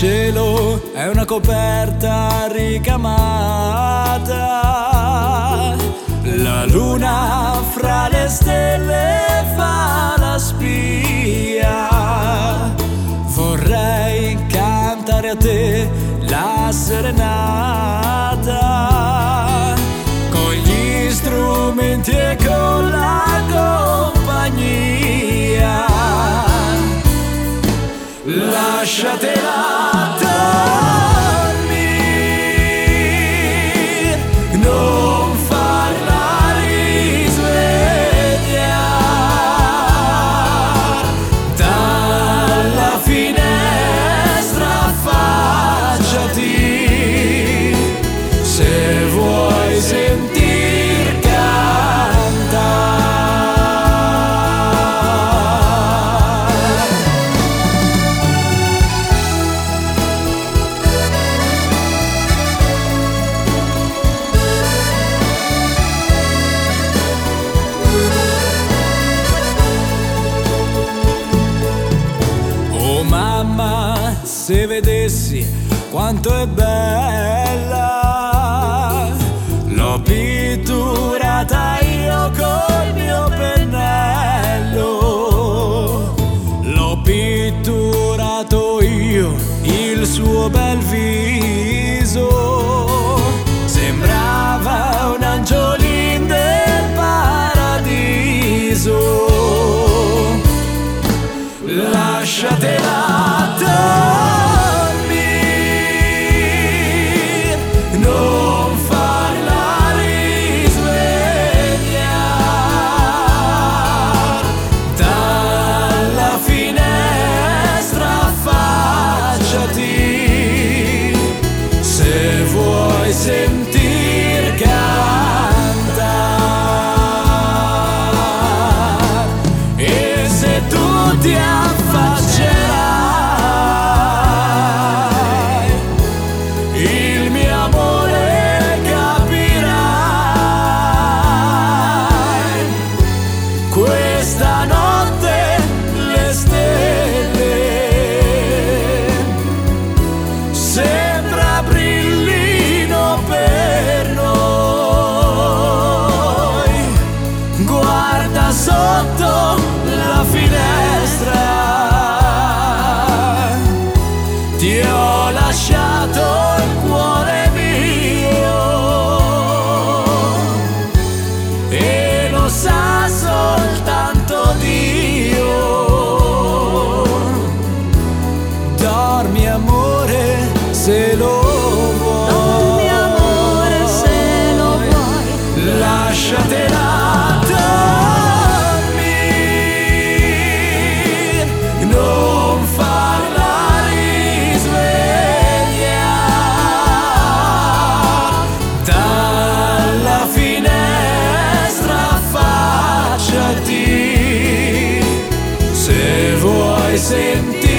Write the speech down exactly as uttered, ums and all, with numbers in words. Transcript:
cielo è una coperta ricamata, la luna fra le stelle fa la spia. Vorrei cantare a te la serenata, con gli strumenti e con la compagnia. Lasciatela dormire, non farla risvegliare, dalla finestra affacciati, se vuoi sentir cantare. Mamma, se vedessi quanto è bella, l'ho pitturata io col mio pennello, l'ho pitturato io il suo bel viso, sembrava un angiolin del paradiso. Lasciatela dormire, non farla risvegliare, dalla finestra affacciati, se vuoi sentir cantare. E se tu ti affaccerai, il mio amore capirai. Questa notte le stelle sembra brillino per noi. Guarda sotto la finestra, ti ho lasciato il cuore mio e lo sa soltanto Dio. Dormi amore se lo vuoi, dormi amore se lo vuoi, lasciatela dormire, non farla risvegliare, dalla finestra affacciati, se vuoi sentire